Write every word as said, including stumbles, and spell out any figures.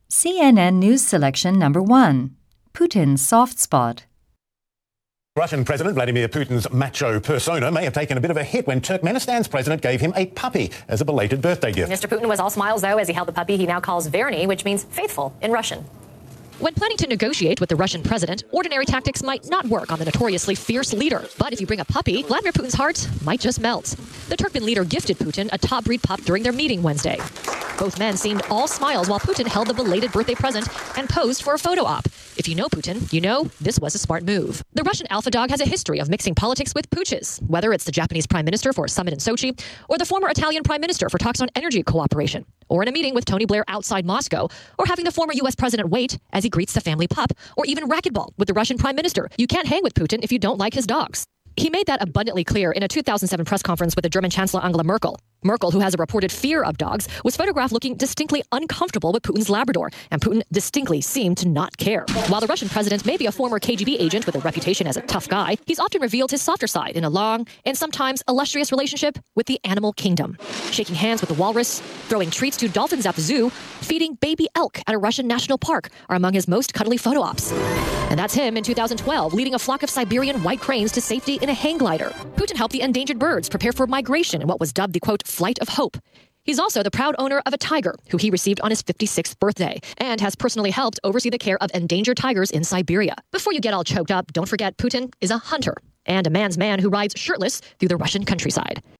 C N N News Selection Number one. Putin's soft spot. Russian President Vladimir Putin's macho persona may have taken a bit of a hit when Turkmenistan's president gave him a puppy as a belated birthday gift. Mister Putin was all smiles, though, as he held the puppy he now calls Verny, which means faithful in Russian. When planning to negotiate with the Russian president, ordinary tactics might not work on the notoriously fierce leader. But if you bring a puppy, Vladimir Putin's heart might just melt. The Turkmen leader gifted Putin a top-breed pup during their meeting Wednesday. Both men seemed all smiles while Putin held the belated birthday present and posed for a photo op. If you know Putin, you know this was a smart move. The Russian alpha dog has a history of mixing politics with pooches, whether it's the Japanese prime minister for a summit in Sochi, or the former Italian prime minister for talks on energy cooperation, or in a meeting with Tony Blair outside Moscow, or having the former U S president wait as he greets the family pup, or even racquetball with the Russian prime minister. You can't hang with Putin if you don't like his dogs. He made that abundantly clear in a two thousand seven press conference with the German Chancellor Angela Merkel. Merkel, who has a reported fear of dogs, was photographed looking distinctly uncomfortable with Putin's Labrador, and Putin distinctly seemed to not care. While the Russian president may be a former K G B agent with a reputation as a tough guy, he's often revealed his softer side in a long and sometimes illustrious relationship with the animal kingdom. Shaking hands with the walrus, throwing treats to dolphins at the zoo, feeding baby elk at a Russian national park are among his most cuddly photo ops. And that's him in two thousand twelve, leading a flock of Siberian white cranes to safety in a hang glider. Putin helped the endangered birds prepare for migration in what was dubbed the, quote, flight of hope. He's also the proud owner of a tiger, who he received on his fifty-sixth birthday, and has personally helped oversee the care of endangered tigers in Siberia. Before you get all choked up, don't forget Putin is a hunter, and a man's man who rides shirtless through the Russian countryside.